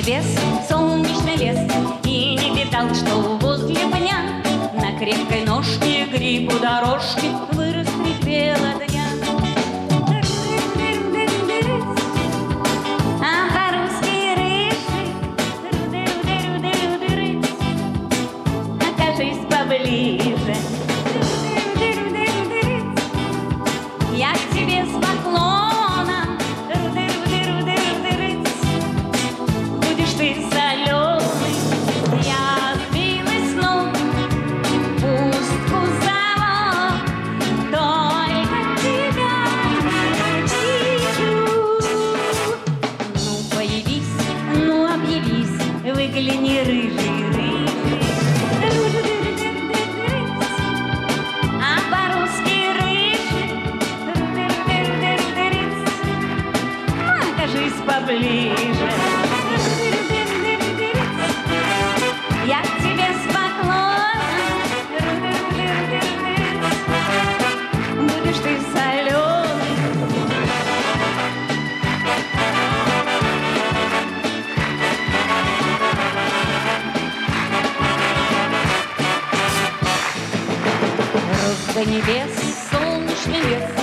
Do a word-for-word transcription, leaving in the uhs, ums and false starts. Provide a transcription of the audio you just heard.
небес солнечный лес, и не видал, что возле пня на крепкой ножке грибу дорожки вырос припела дня. А по-русски рыжий, окажись поближе, я к тебе с поклоном, будешь ты соленый, я сбилась с ног, пустку зову, только тебя вижу. Ну появись, ну объявись, выгляни рыжий, рыжий, а по-русски окажись поближе, я к тебе с поклоном, будешь ты соленый. Рос до небес солнечный лес,